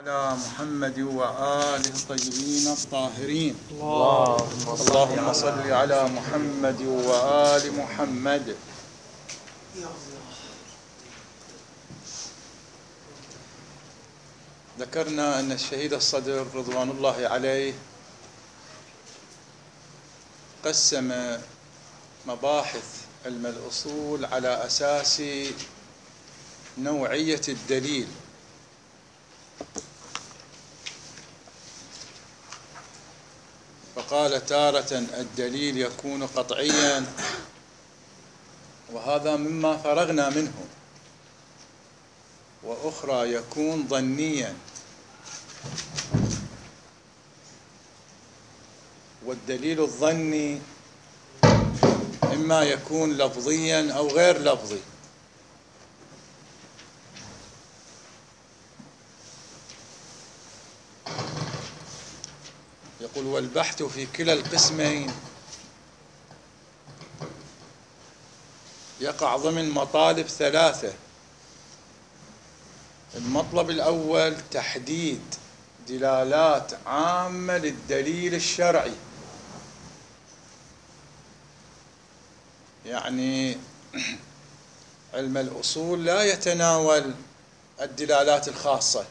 على محمد وآله الطيبين الطاهرين. اللهم صل على محمد وآل محمد. ذكرنا أن الشهيد الصدر رضوان الله عليه قسم مباحث علم الأصول على أساس نوعية الدليل، فقال تارة الدليل يكون قطعيا، وهذا مما فرغنا منه، وأخرى يكون ظنيا، والدليل الظني إما يكون لفظيا أو غير لفظي. يقول والبحث في كلا القسمين يقع ضمن مطالب ثلاثة. المطلب الأول تحديد دلالات عامة للدليل الشرعي، يعني علم الأصول لا يتناول الدلالات الخاصة،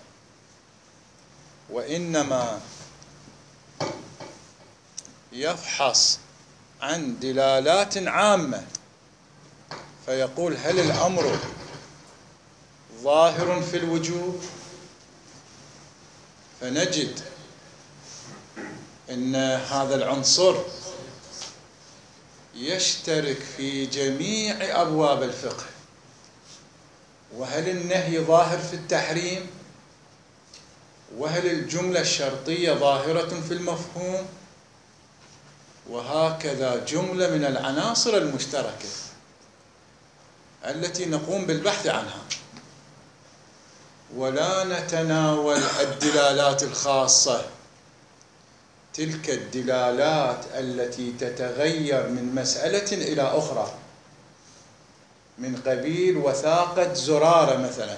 وإنما يفحص عن دلالات عامة، فيقول هل الأمر ظاهر في الوجوب، فنجد أن هذا العنصر يشترك في جميع أبواب الفقه. وهل النهي ظاهر في التحريم، وهل الجملة الشرطية ظاهرة في المفهوم، وهكذا جملة من العناصر المشتركة التي نقوم بالبحث عنها، ولا نتناول الدلالات الخاصة، تلك الدلالات التي تتغير من مسألة إلى أخرى، من قبيل وثاقة زرارة مثلا،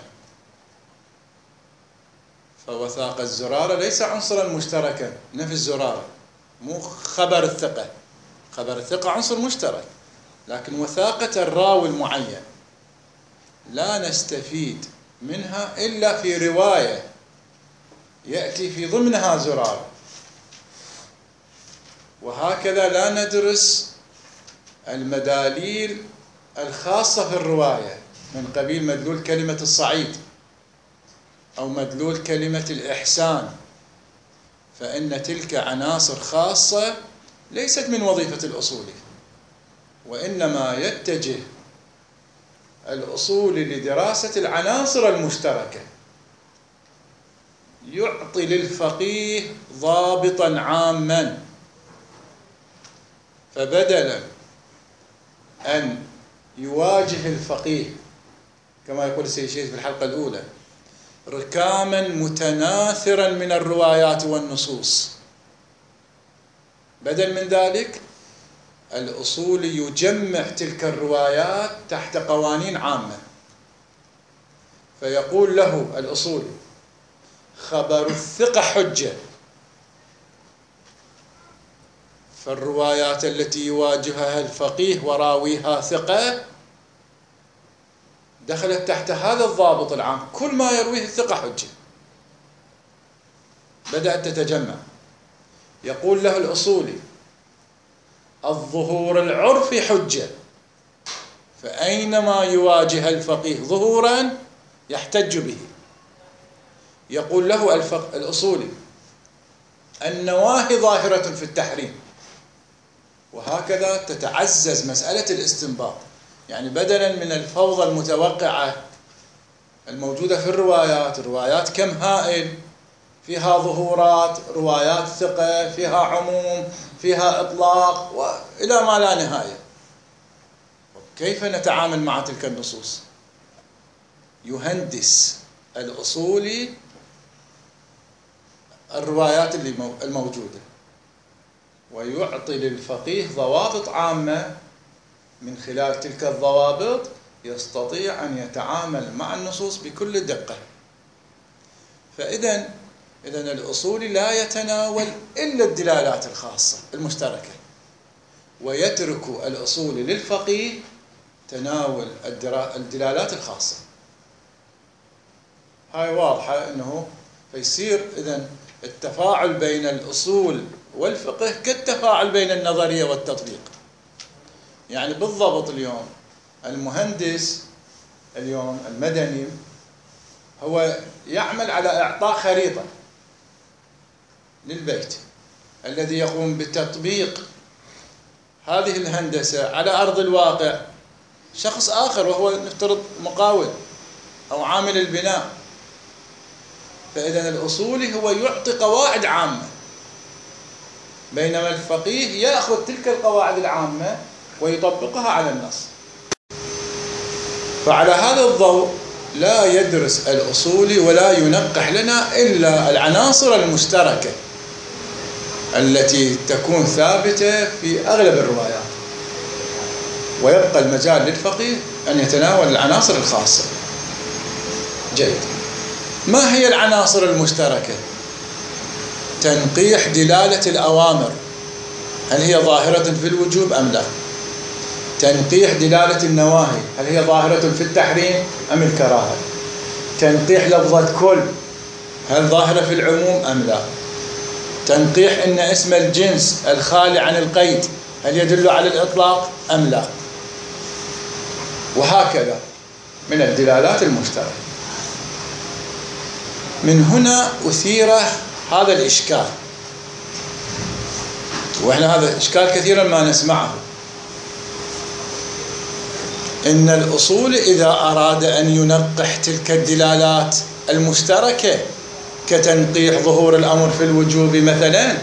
فوثاقة زرارة ليس عنصرا مشتركا، نفي الزرارة مو خبر الثقة، خبر الثقة عنصر مشترك، لكن وثاقة الراوي المعين لا نستفيد منها إلا في رواية يأتي في ضمنها زرارة. وهكذا لا ندرس المداليل الخاصة في الرواية من قبيل مدلول كلمة الصعيد أو مدلول كلمة الإحسان، فإن تلك عناصر خاصة ليست من وظيفة الأصولي، وإنما يتجه الأصولي لدراسة العناصر المشتركة، يعطي للفقيه ضابطا عاما، فبدلا أن يواجه الفقيه كما يقول السيد الشيخ في الحلقة الأولى ركاما متناثرا من الروايات والنصوص، بدل من ذلك الأصولي يجمع تلك الروايات تحت قوانين عامة، فيقول له الأصولي خبر الثقة حجة، فالروايات التي يواجهها الفقيه وراويها ثقة دخلت تحت هذا الضابط العام، كل ما يرويه الثقة حجة. بدأت تتجمع. يقول له الأصولي الظهور العرفي حجة، فأينما يواجه الفقيه ظهورا يحتج به. يقول له الأصولي النواهي ظاهرة في التحريم، وهكذا تتعزز مسألة الاستنباط، يعني بدلا من الفوضى المتوقعة الموجودة في الروايات كم هائل، فيها ظهورات، روايات ثقة، فيها عموم، فيها إطلاق، وإلى ما لا نهاية. كيف نتعامل مع تلك النصوص؟ يهندس الأصولي الروايات الموجودة، ويعطي للفقيه ضوابط عامة، من خلال تلك الضوابط يستطيع أن يتعامل مع النصوص بكل دقة. فإذا إذن الأصولي لا يتناول إلا الدلالات الخاصة المشتركة، ويترك الأصولي للفقيه تناول الدلالات الخاصة. هاي واضحة أنه فيصير إذن التفاعل بين الأصول والفقه كالتفاعل بين النظرية والتطبيق. يعني بالضبط اليوم المهندس اليوم المدني هو يعمل على إعطاء خريطة للبيت الذي يقوم بتطبيق هذه الهندسة على أرض الواقع شخص آخر، وهو نفترض مقاول أو عامل البناء. فإذا الأصولي هو يعطي قواعد عامة، بينما الفقيه يأخذ تلك القواعد العامة ويطبقها على النص. فعلى هذا الضوء لا يدرس الأصولي ولا ينقح لنا إلا العناصر المشتركة التي تكون ثابتة في أغلب الروايات، ويبقى المجال للفقيه أن يتناول العناصر الخاصة. جيد. ما هي العناصر المشتركة؟ تنقيح دلالة الأوامر، هل هي ظاهرة في الوجوب أم لا؟ تنقيح دلالة النواهي، هل هي ظاهرة في التحريم أم الكراهة؟ تنقيح لفظة كل، هل ظاهرة في العموم أم لا؟ تنقيح إن اسم الجنس الخالي عن القيد هل يدل على الإطلاق أم لا؟ وهكذا من الدلالات المشتركة. من هنا أثير هذا الإشكال، وإحنا هذا الإشكال كثيرا ما نسمعه، إن الأصول إذا أراد أن ينقح تلك الدلالات المشتركة كتنقيح ظهور الأمر في الوجوب مثلا،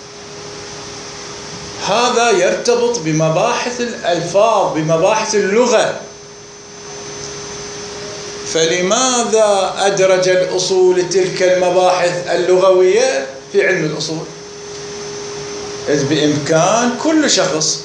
هذا يرتبط بمباحث الألفاظ، بمباحث اللغة. فلماذا أدرج الأصول تلك المباحث اللغوية في علم الأصول؟ إذ بإمكان كل شخص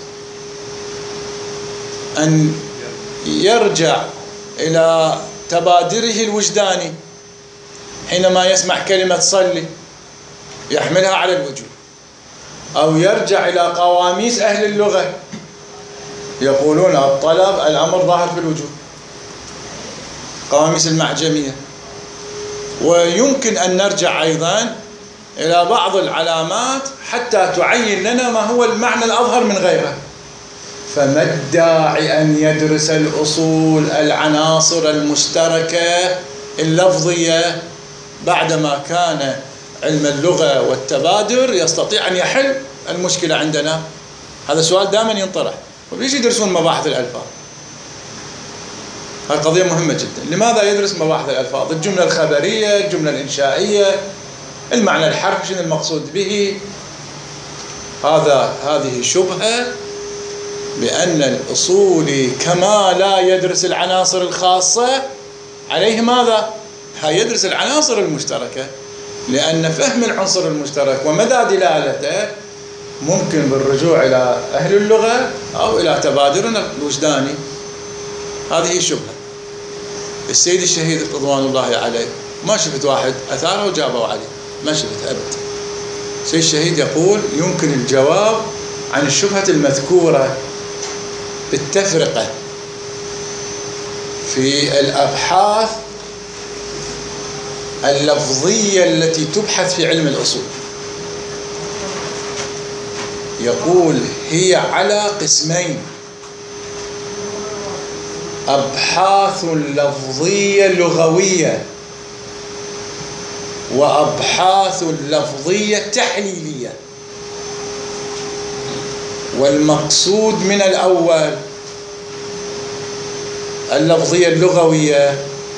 أن يرجع إلى تبادره الوجداني حينما يسمع كلمة صلي يحملها على الوجوب، أو يرجع إلى قواميس أهل اللغة يقولون الطلب الأمر ظاهر في الوجوب، قواميس المعجمية. ويمكن أن نرجع أيضا إلى بعض العلامات حتى تعين لنا ما هو المعنى الأظهر من غيره. فما الداعي أن يدرس الأصول العناصر المشتركة اللفظية بعدما كان علم اللغة والتبادر يستطيع أن يحل المشكلة عندنا؟ هذا سؤال دائما ينطرح. وليش يدرسون مباحث الألفاظ؟ هذه قضية مهمة جدا. لماذا يدرس مباحث الألفاظ؟ الجملة الخبرية، الجملة الإنشائية، المعنى الحرفي، شنو المقصود به؟ هذه شبهة بأن الأصولي كما لا يدرس العناصر الخاصة عليه ماذا؟ يدرس العناصر المشتركة، لأن فهم العنصر المشترك ومدى دلالته ممكن بالرجوع إلى أهل اللغة أو إلى تبادرنا الوجداني. هذه شبهة. السيد الشهيد رضوان الله عليه ما شفت واحد أثاره وجابه عليه، ما شفت أبد. السيد الشهيد يقول يمكن الجواب عن الشبهة المذكورة بالتفرقة في الأبحاث اللفظية التي تبحث في علم الأصول. يقول هي على قسمين: أبحاث لفظية لغوية، وأبحاث لفظية تحليلية. والمقصود من الأول اللفظية اللغوية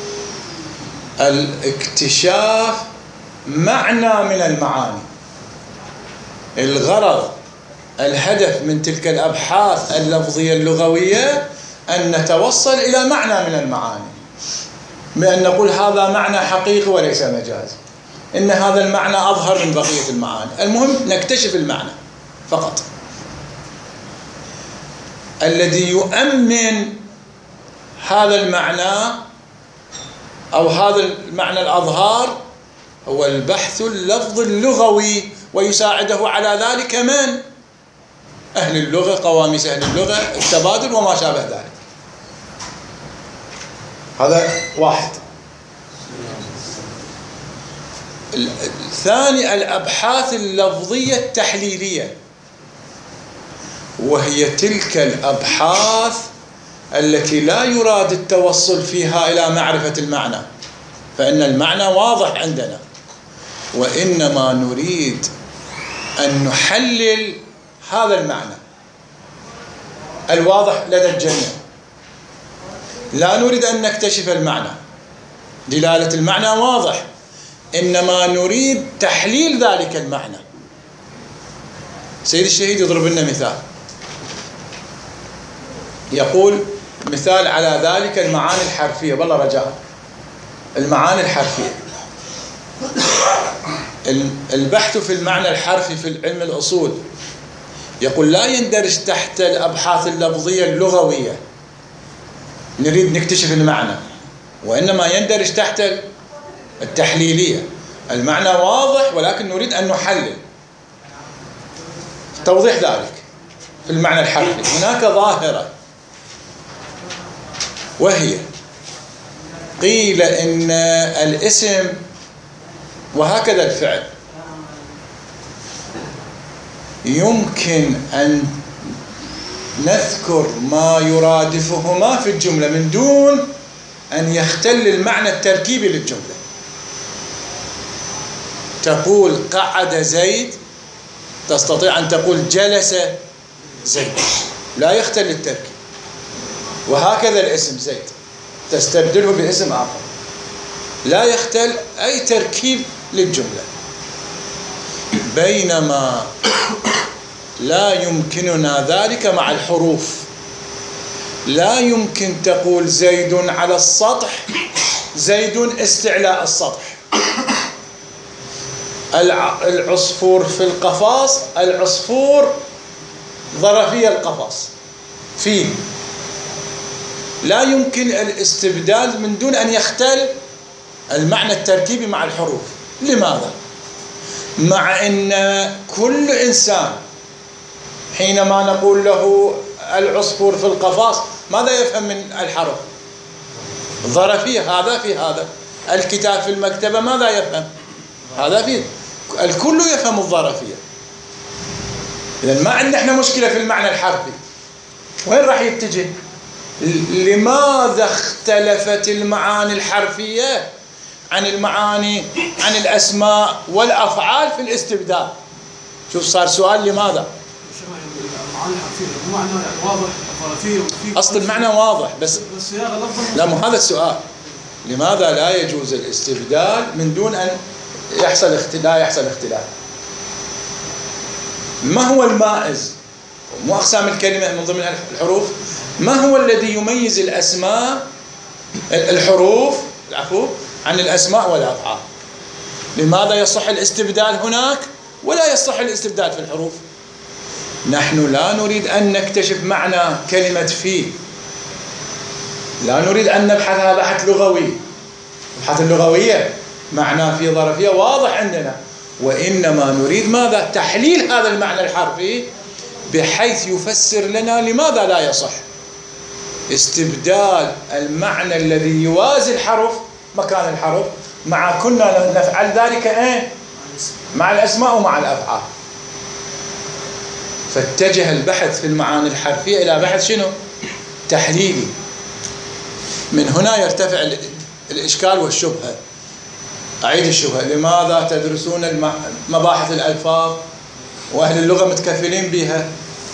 الاكتشاف معنى من المعاني. الغرض الهدف من تلك الأبحاث اللفظية اللغوية أن نتوصل إلى معنى من المعاني، بأن نقول هذا معنى حقيقي وليس مجازي، إن هذا المعنى أظهر من بقية المعاني. المهم نكتشف المعنى فقط. الذي يؤمن هذا المعنى أو هذا المعنى الأظهار هو البحث اللفظ اللغوي، ويساعده على ذلك من؟ أهل اللغة، قواميس أهل اللغة، التبادل وما شابه ذلك. هذا واحد. الثاني الأبحاث اللفظية التحليلية، وهي تلك الأبحاث التي لا يراد التوصل فيها إلى معرفة المعنى، فإن المعنى واضح عندنا، وإنما نريد أن نحلل هذا المعنى الواضح لدى الجميع. لا نريد أن نكتشف المعنى، دلالة المعنى واضح، إنما نريد تحليل ذلك المعنى. سيد الشهيد يضرب لنا مثال، يقول مثال على ذلك المعاني الحرفية، والله رجاء المعاني الحرفية. البحث في المعنى الحرفي في علم الأصول يقول لا يندرج تحت الأبحاث اللفظية اللغوية نريد نكتشف المعنى، وإنما يندرج تحت التحليلية. المعنى واضح ولكن نريد أن نحلل. توضيح ذلك في المعنى الحرفي هناك ظاهرة، وهي قيل إن الاسم وهكذا الفعل يمكن أن نذكر ما يرادفهما في الجملة من دون أن يختل المعنى التركيبي للجملة. تقول قعد زيد، تستطيع أن تقول جلس زيد، لا يختل التركيب. وهكذا الاسم زيد تستبدله باسم آخر، لا يختل أي تركيب للجملة. بينما لا يمكننا ذلك مع الحروف. لا يمكن تقول زيد على السطح، زيد استعلاء السطح. العصفور في القفص، العصفور ظرفية القفص فيه. لا يمكن الاستبدال من دون أن يختل المعنى التركيبي مع الحروف. لماذا؟ مع أن كل إنسان حينما نقول له العصفور في القفص ماذا يفهم من الحرف؟ ظرفية، هذا في هذا. الكتاب في المكتبة ماذا يفهم؟ هذا في الكل يفهم الظرفية. إذن ما عندنا احنا مشكلة في المعنى الحرفي. وين راح يتجه؟ لماذا اختلفت المعاني الحرفية عن المعاني عن الأسماء والأفعال في الاستبدال؟ شوف صار سؤال لماذا؟ المعاني الحرفية المعنى واضح، ظرفية، أصل المعنى واضح بس لا، مو هذا السؤال. لماذا لا يجوز الاستبدال من دون أن يحصل لا يحصل اختلاف؟ ما هو المائز؟ مو أقسام الكلمة من ضمن الحروف؟ ما هو الذي يميز الأسماء الحروف العفو عن الأسماء والأفعال؟ لماذا يصح الاستبدال هناك ولا يصح الاستبدال في الحروف؟ نحن لا نريد أن نكتشف معنى كلمة في، لا نريد أن نبحثها بحث لغوي. البحث اللغوية معنى في ظرفية واضح عندنا، وإنما نريد ماذا؟ تحليل هذا المعنى الحرفي بحيث يفسر لنا لماذا لا يصح استبدال المعنى الذي يوازي الحرف مكان الحرف مع كنا نفعل ذلك مع الأسماء ومع الأفعال. فاتجه البحث في المعاني الحرفية إلى بحث شنو؟ تحليلي. من هنا يرتفع الإشكال والشبهة. أعيد الشبهة، لماذا تدرسون مباحث الألفاظ وأهل اللغة متكفلين بها؟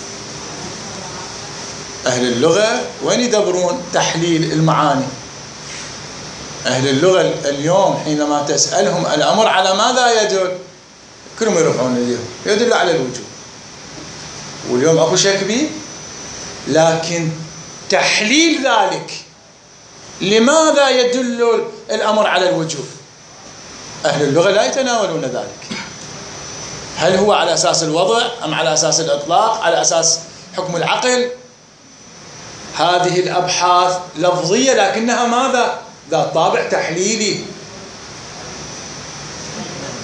أهل اللغة وين يدبرون تحليل المعاني؟ أهل اللغة اليوم حينما تسألهم الأمر على ماذا يدل؟ كلهم يرفعون ايديهم، يدل على الوجوب. واليوم أكو شك به، لكن تحليل ذلك لماذا يدل الأمر على الوجوب؟ أهل اللغة لا يتناولون ذلك. هل هو على أساس الوضع أم على أساس الإطلاق، على أساس حكم العقل؟ هذه الأبحاث لفظية لكنها ماذا؟ ذات طابع تحليلي.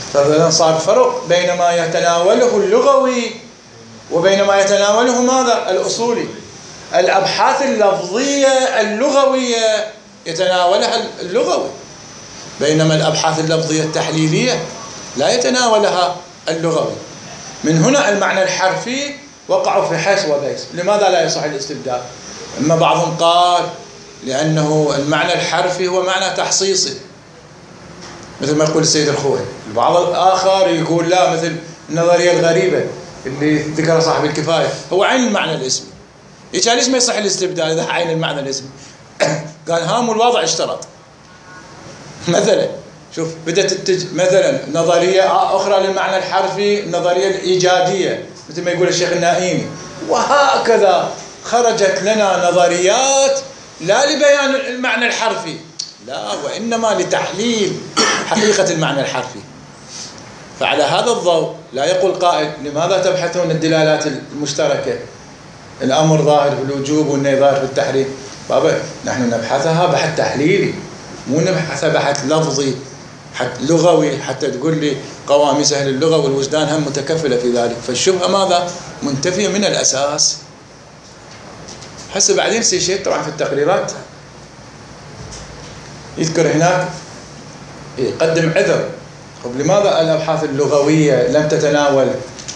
فإذا صار فرق بين ما يتناوله اللغوي وبين ما يتناوله ماذا؟ الأصولي. الأبحاث اللفظية اللغوية يتناولها اللغوي، بينما الأبحاث اللفظية التحليلية لا يتناولها اللغوي. من هنا المعنى الحرفي وقعوا في حيث وبيس. لماذا لا يصح الاستبدال؟ أما بعضهم قال لأنه المعنى الحرفي هو معنى تحصيصي مثل ما يقول السيد الخوئي. البعض الآخر يقول لا، مثل النظرية الغريبة اللي ذكرها صاحب الكفاية، هو عين المعنى الاسمي. ليش ما يصح الاستبدال إذا عين المعنى الاسمي؟ قال هام الوضع اشترط. مثلا شوف بدأت مثلا نظرية أخرى للمعنى الحرفي، النظرية الإيجادية مثل ما يقول الشيخ النائمي، وهكذا خرجت لنا نظريات لا لبيان المعنى الحرفي، لا، وإنما لتحليل حقيقة المعنى الحرفي. فعلى هذا الضوء لا يقول قائل لماذا تبحثون الدلالات المشتركة؟ الأمر ظاهر في الوجوب والنهي ظاهر في التحريم. بابا نحن نبحثها بحث تحليلي، مو نبحثها بحث لفظي حتى لغوي حتى تقول لي قواميس أهل اللغة والوجدان هم متكفلة في ذلك. فالشبهة ماذا؟ منتفية من الأساس. هسه بعدين شيء طبعا في التقريرات يذكر هناك يقدم عذر. طب لماذا الأبحاث اللغوية لم تتناول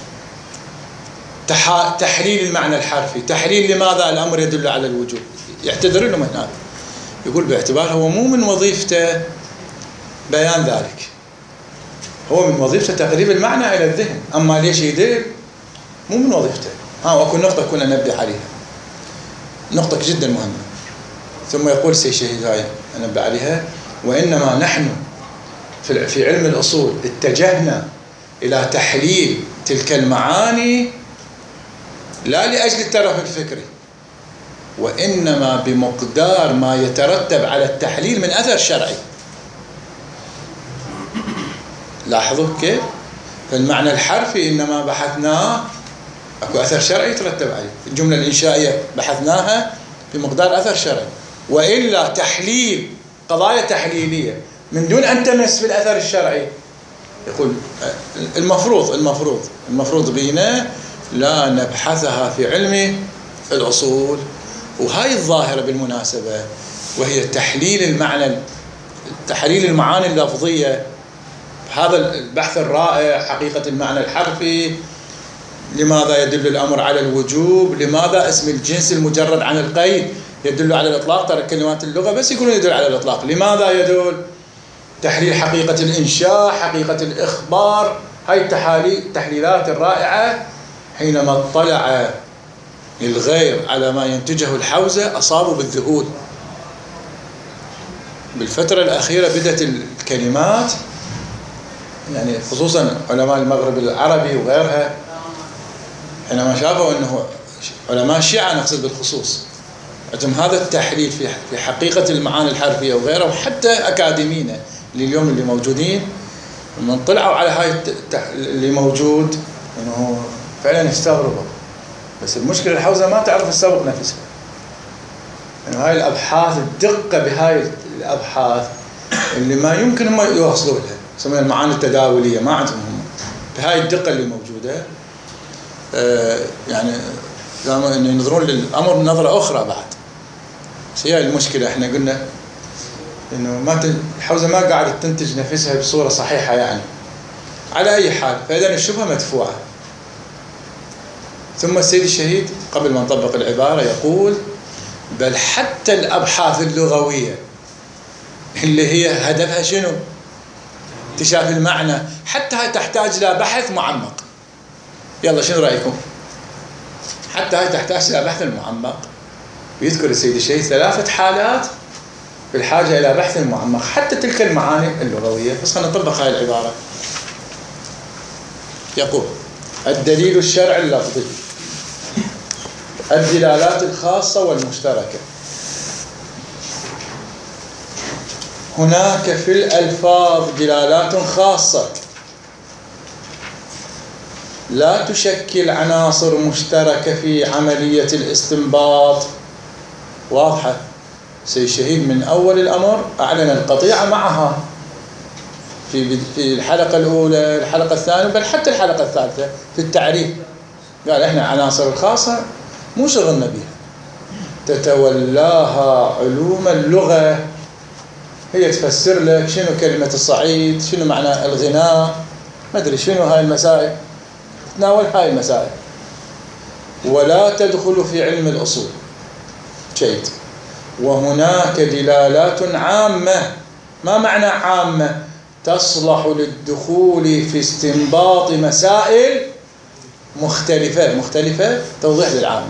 تحليل المعنى الحرفي؟ تحليل لماذا الأمر يدل على الوجوب؟ يعتذر لهم هناك، يقول باعتبار هو مو من وظيفته بيان ذلك، هو من وظيفته تقريب المعنى إلى الذهن. أما ليش يدل؟ مو من وظيفته. وأكو نقطة كنا نبدأ عليها، نقطة جدا مهمة. ثم يقول سي شهيد هاي أنبه عليها: وإنما نحن في علم الأصول اتجهنا إلى تحليل تلك المعاني لا لأجل الترف الفكري، وإنما بمقدار ما يترتب على التحليل من أثر شرعي. لاحظوا كيف؟ فالمعنى الحرفي إنما بحثناه أكو أثر شرعي يترتب عليه. الجملة الإنشائية بحثناها بمقدار أثر شرعي، وإلا تحليل قضايا تحليلية من دون أن تمس بالأثر الشرعي، يقول المفروض بينا لا نبحثها في علم الأصول. وهاي الظاهرة بالمناسبة وهي تحليل المعاني اللفظية، هذا البحث الرائع حقيقة المعنى الحرفي. لماذا يدل الأمر على الوجوب؟ لماذا اسم الجنس المجرد عن القيد يدل على الإطلاق؟ ترى كلمات اللغة بس يقولون يدل على الإطلاق. لماذا يدل؟ تحليل حقيقة الإنشاء، حقيقة الإخبار. هاي التحليلات الرائعة حينما اطلع الغير على ما ينتجه الحوزة أصابوا بالذهول. بالفترة الأخيرة بدأت الكلمات، يعني خصوصا علماء المغرب العربي وغيرها، حينما شافوا أنه علماء الشيعة نقصد بالخصوص عندهم هذا التحليل في حقيقة المعاني الحرفية وغيره، وحتى أكاديميين اليوم اللي موجودين من طلعوا على هاي اللي موجود أنه فعلا استغربوا. بس المشكلة الحوزة ما تعرف تسوق نفسها. يعني هاي الأبحاث، الدقة بهاي الأبحاث اللي ما يمكن هم يوصلوا لها، يسمونها المعاني التداولية، ما عندهم هم بهاي الدقة اللي موجودة. يعني دائما إنه ينظرون للأمر نظرة أخرى بعد. بس هي المشكلة، إحنا قلنا إنه الحوزة ما قاعدة تنتج نفسها بصورة صحيحة يعني. على أي حال، فإذا الشبهة مدفوعة. ثم السيد الشهيد قبل ما نطبق العبارة يقول: بل حتى الأبحاث اللغوية اللي هي هدفها شنو؟ اكتشاف المعنى، حتى هاي تحتاج إلى بحث معمق. يلا شنو رأيكم؟ حتى هاي تحتاج إلى بحث معمق. ويذكر السيد الشهيد 3 حالات في الحاجة إلى بحث معمق حتى تلك المعاني اللغوية. بس خلينا نطبق هاي العبارة. يقول: الدليل الشرعي اللفظي، الدلالات الخاصة والمشتركة. هناك في الألفاظ دلالات خاصة لا تشكل عناصر مشتركة في عملية الاستنباط. واضحة. سيد الشهيد من أول الأمر أعلن القطيعة معها. في الحلقة الأولى، الحلقة الثانية، بل حتى الحلقة الثالثة في التعريف قال إحنا عناصر الخاصة مو شغلنا بها، تتولاها علوم اللغة، هي تفسر لك شنو كلمة الصعيد، شنو معنى الغناء، ما أدري شنو هاي المسائل، تتناول هاي المسائل، ولا تدخل في علم الأصول شيء. وهناك دلالات عامة. ما معنى عامة؟ تصلح للدخول في استنباط مسائل مختلفة توضيح للعامة.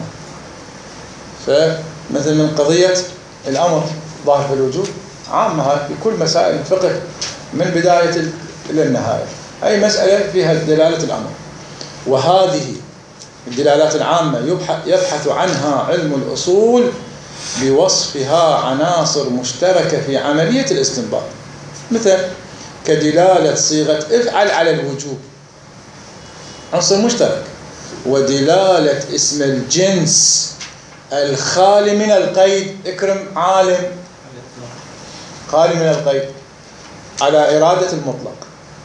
فمثل من قضية الأمر ظاهر في الوجود عامة، هاي في كل مسائل الفقه من بداية إلى النهاية، أي مسألة فيها دلالة الأمر. وهذه الدلالات العامة يبحث عنها علم الأصول بوصفها عناصر مشتركة في عملية الاستنباط، مثل كدلالة صيغة افعل على الوجوب، عنصر مشترك، ودلالة اسم الجنس الخالي من القيد، اكرم عالم، خالي من القيد، على إرادة المطلق،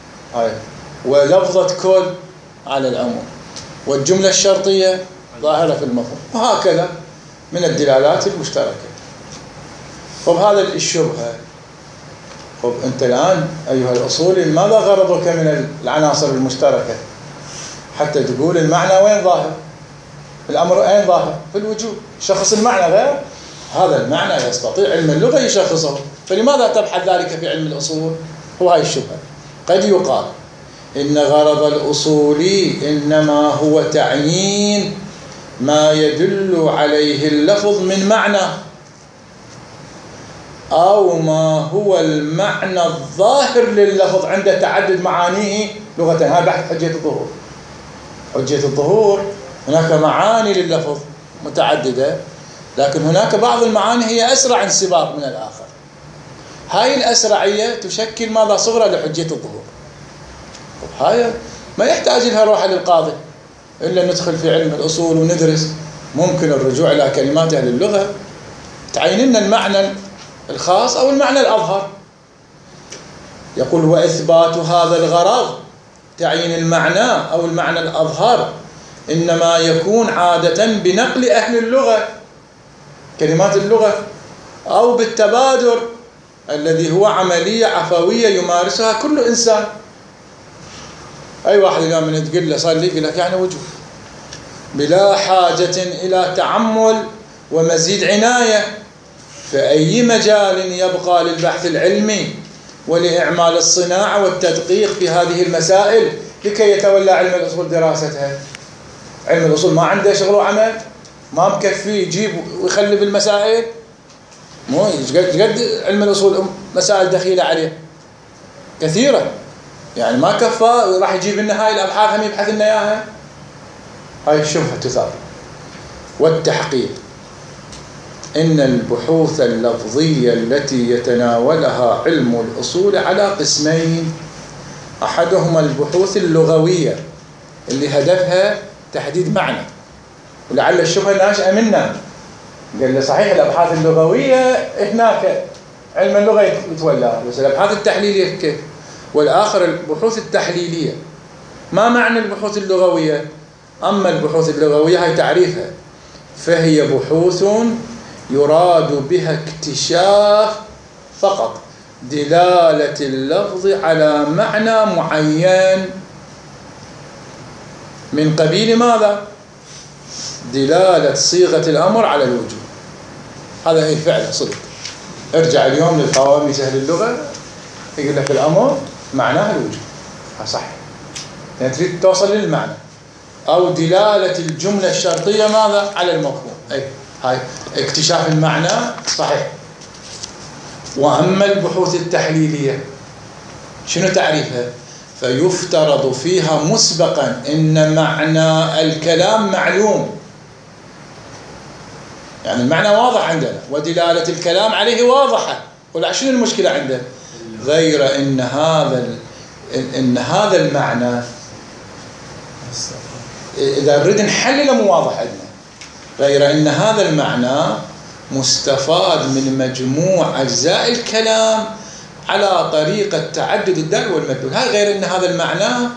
ولفظة كل على العموم، والجملة الشرطية ظاهرة في المفهوم، وهكذا من الدلالات المشتركة. طب هذا الشبهة، طب أنت الآن أيها الأصولي ماذا غرضك من العناصر المشتركة؟ حتى تقول المعنى وين ظاهر، الأمر أين ظاهر؟ في الوجود. شخص المعنى غير هذا المعنى يستطيع علم اللغة يشخصه، فلماذا تبحث ذلك في علم الأصول؟ هو هاي الشبهة. قد يقال إن غرض الأصولي إنما هو تعيين ما يدل عليه اللفظ من معنى، أو ما هو المعنى الظاهر لللفظ عند تعدد معانيه لغة. هذا بحث حجية الظهور. حجية الظهور هناك معاني لللفظ متعددة، لكن هناك بعض المعاني هي أسرع انصباغ من الآخر. هاي الأسرعية تشكل ماذا؟ صغرى لحجية الظهور. هاي ما يحتاج لها روحة للقاضي إلا ندخل في علم الأصول وندرس، ممكن الرجوع إلى كلمات أهل اللغة تعين لنا المعنى الخاص أو المعنى الأظهر. يقول وإثبات هذا الغرض، تعيين المعنى أو المعنى الأظهر، إنما يكون عادة بنقل أهل اللغة كلمات اللغة، أو بالتبادر الذي هو عملية عفوية يمارسها كل إنسان. أي واحد اليوم من تقول له صلي يقول لك يعني وجوب، بلا حاجة إلى تعمل ومزيد عناية. فأي مجال يبقى للبحث العلمي ولإعمال الصناعة والتدقيق في هذه المسائل لكي يتولى علم الأصول دراستها. علم الأصول ما عنده شغل وعمل، ما مكفي يجيب ويخلي بالمسائل، مو قد علم الأصول مسائل دخيلة عليه كثيرة، يعني ما كفى راح يجيب لنا هاي الأبحاث هم يبحث لنا إياها. هاي الشبهة تثار. والتحقيق إن البحوث اللفظية التي يتناولها علم الأصول على قسمين: أحدهما البحوث اللغوية اللي هدفها تحديد معنى، ولعل الشبهة ناشئة منا، قال لي صحيح الأبحاث اللغوية هناك علم اللغة يتولاها، بس الأبحاث التحليلية كيف؟ والآخر البحوث التحليلية. ما معنى البحوث اللغوية؟ أما البحوث اللغوية هي تعريفها، فهي بحوث يراد بها اكتشاف فقط دلالة اللفظ على معنى معين من قبيل ماذا؟ دلالة صيغة الأمر على الوجوب. هذا هي فعلا صدق. ارجع اليوم للقواميس أهل اللغة يقول لك الأمر معناه الوجوب، صح، يعني تريد توصل للمعنى، أو دلالة الجملة الشرطية ماذا؟ على المفهوم. أي هاي اكتشاف المعنى صحيح. وأما البحوث التحليلية شنو تعريفها؟ فيفترض فيها مسبقا إن معنى الكلام معلوم، يعني المعنى واضح عندنا ودلالة الكلام عليه واضحة، ولا شنو المشكلة عنده؟ غير إن هذا المعنى إذا نريد نحلله مو واضح عندنا، غير إن هذا المعنى مستفاد من مجموع أجزاء الكلام على طريقة تعدد الدال والمدلول. هاي غير أن هذا المعنى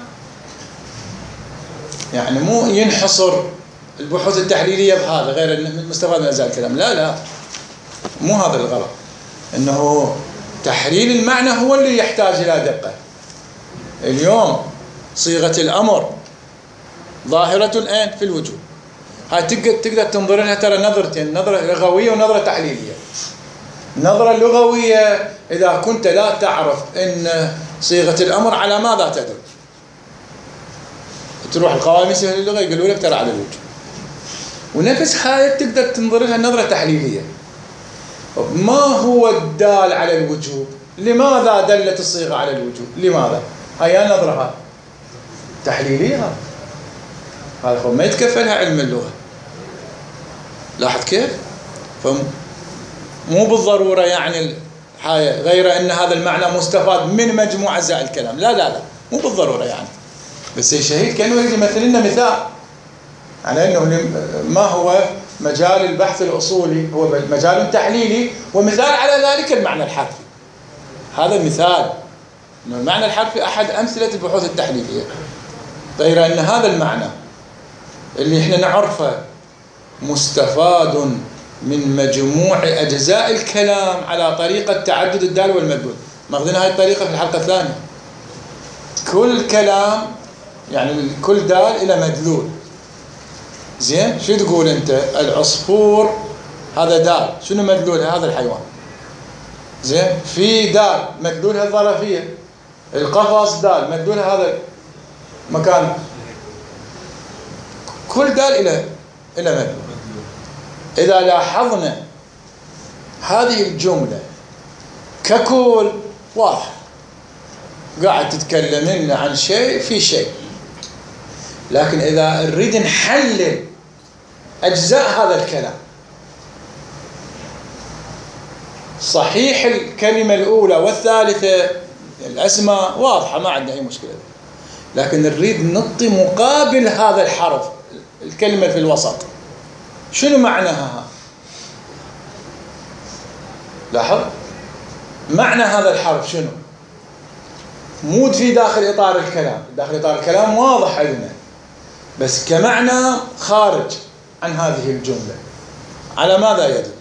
يعني مو ينحصر البحوث التحليلية بهذا، غير أنه مستفاد من هذا الكلام. لا مو هذا الغرض، أنه تحليل المعنى هو اللي يحتاج إلى دقة. اليوم صيغة الأمر ظاهرة الآن في الوجوب، هاي تقدر تنظر لها ترى نظرتين، نظرة لغوية ونظرة تحليلية. النظرة اللغوية إذا كنت لا تعرف أن صيغة الأمر على ماذا تدل، تروح القواميس اللغة يقولوا لك ترى على الوجوب. ونفس هاي تقدر تنظر لها نظرة تحليلية، ما هو الدال على الوجوب؟ لماذا دلت الصيغة على الوجوب؟ لماذا؟ هاي نظرة تحليلية. هذا ما يتكفلها علم اللغة. لاحظ كيف؟ مو بالضرورة يعني هاي، غير أن هذا المعنى مستفاد من مجموع أجزاء الكلام. لا مو بالضرورة يعني. بس الشهيد كأنه يجي يمثل لنا مثال على أنه ما هو مجال البحث الأصولي، هو مجال تحليلي، ومثال على ذلك المعنى الحرفي. هذا مثال أنه المعنى الحرفي أحد أمثلة البحوث التحليلية، غير أن هذا المعنى اللي احنا نعرفه مستفاد من مجموع أجزاء الكلام على طريقة تعدد الدال والمدلول. ماخذين هاي الطريقة في الحلقة الثانية. كل كلام يعني كل دال إلى مدلول. زين، شو تقول أنت؟ العصفور هذا دال، شنو مدلولها؟ هذا الحيوان. زين، في دال مدلولها الظرفية. القفص دال مدلولها هذا مكان. كل دال إلى مدلول. إذا لاحظنا هذه الجملة ككل واحد قاعد تتكلم لنا عن شيء في شيء، لكن إذا نريد نحلل أجزاء هذا الكلام، صحيح الكلمة الأولى والثالثة الأسماء واضحة ما عندنا أي مشكلة، لكن نريد نعطي مقابل هذا الحرف الكلمة في الوسط. شنو معناها؟ لاحظ معنى هذا الحرف شنو؟ مو في داخل إطار الكلام. داخل إطار الكلام واضح عندنا، بس كمعنى خارج عن هذه الجملة على ماذا يدل؟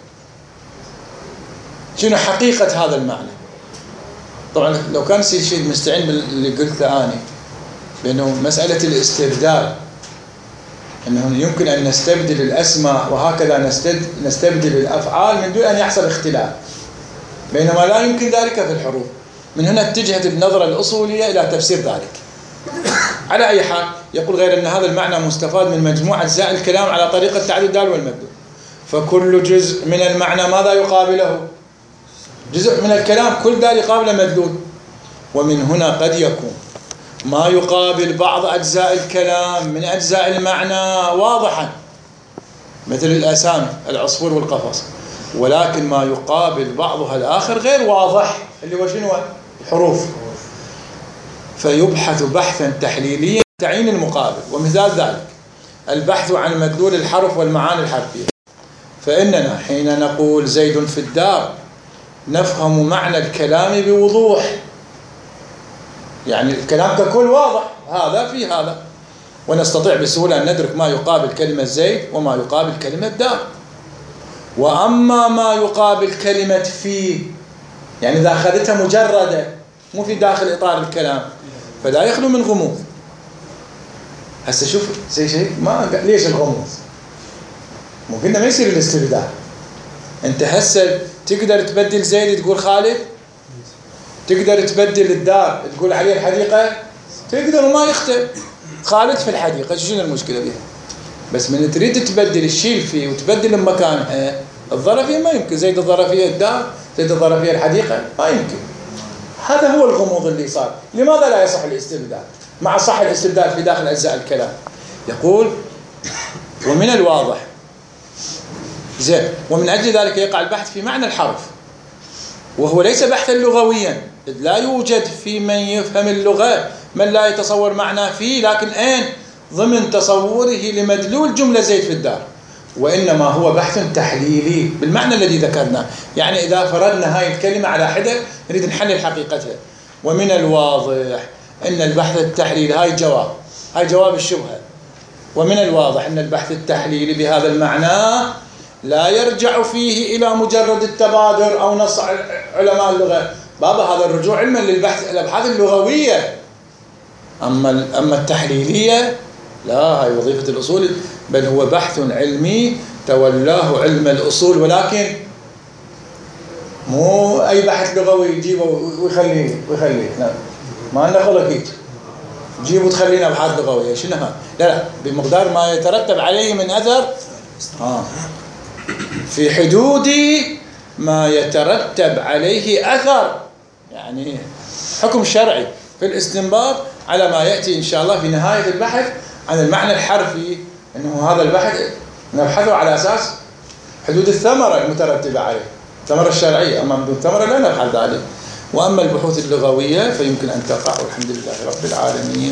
شنو حقيقة هذا المعنى؟ طبعا لو كان شيء مستعين باللي قلته أنا بأنه مسألة الاستبدال، أنه يمكن أن نستبدل الأسماء وهكذا نستبدل الأفعال من دون أن يحصل اختلاف، بينما لا يمكن ذلك في الحروف. من هنا اتجهت النظرة الأصولية إلى تفسير ذلك. على أي حال، يقول غير أن هذا المعنى مستفاد من مجموع أجزاء الكلام على طريقة تعدد الدال والمدلول، فكل جزء من المعنى ماذا يقابله؟ جزء من الكلام كل دال يقابل مدلول. ومن هنا قد يكون ما يقابل بعض أجزاء الكلام من أجزاء المعنى واضحا، مثل الأسامي العصفور والقفص، ولكن ما يقابل بعضها الآخر غير واضح، اللي هو شنو؟ الحروف. فيبحث بحثا تحليليا تعيين المقابل. ومثال ذلك البحث عن مدلول الحرف والمعاني الحرفية. فإننا حين نقول زيد في الدار نفهم معنى الكلام بوضوح، يعني الكلام ككل واضح، هذا في هذا، ونستطيع بسهولة أن ندرك ما يقابل كلمة زيد وما يقابل كلمة دار. وأما ما يقابل كلمة في، يعني إذا أخذتها مجردة مو في داخل إطار الكلام، فلا يخلو من غموض. هسه شوف شيء ما ليش الغموض؟ مو قلنا ما يصير الاستبدال. أنت هسه تقدر تبدل زيد تقول خالد، تقدر تبدل الدار تقول عليه الحديقة، تقدر وما يختلف. خالد في الحديقة، شنو المشكلة بها؟ بس من تريد تبدل الشيء فيه وتبدل مكانها الظرفية ما يمكن. زيد الظرفية الدار، زيد الظرفية الحديقة، ما يمكن. هذا هو الغموض اللي صار. لماذا لا يصح الاستبدال؟ مع صح الاستبدال في داخل أجزاء الكلام. يقول ومن الواضح زين، ومن أجل ذلك يقع البحث في معنى الحرف، وهو ليس بحثا لغويا، إذ لا يوجد في من يفهم اللغة من لا يتصور معناه فيه، لكن ضمن تصوره لمدلول جملة زيد في الدار. وإنما هو بحث تحليلي بالمعنى الذي ذكرناه. يعني إذا فرضنا هاي الكلمة على حدة نريد نحلل حقيقتها. ومن الواضح أن البحث التحليلي هاي جواب الشبهة. ومن الواضح أن البحث التحليلي بهذا المعنى لا يرجع فيه إلى مجرد التبادر أو نص علماء اللغة. بابا هذا الرجوع علما الأبحاث اللغوية. أما التحليلية لا، هاي وظيفة الأصول، بل هو بحث علمي تولاه علم الأصول، ولكن مو أي بحث لغوي يجيبه ويخليه لا، ما لنا خلق هيك تجيب وتخلينا أبحاث لغوية. شنو هذا؟ لا، بمقدار ما يترتب عليه من أثر في حدود ما يترتب عليه أثر، يعني حكم شرعي في الاستنباط على ما يأتي إن شاء الله في نهاية البحث عن المعنى الحرفي، أنه هذا البحث نبحثه على أساس حدود الثمرة المترتبة عليه، الثمرة الشرعية. أما بدون ثمرة لا نبحث عليه. وأما البحوث اللغوية فيمكن أن تقع، والحمد لله رب العالمين.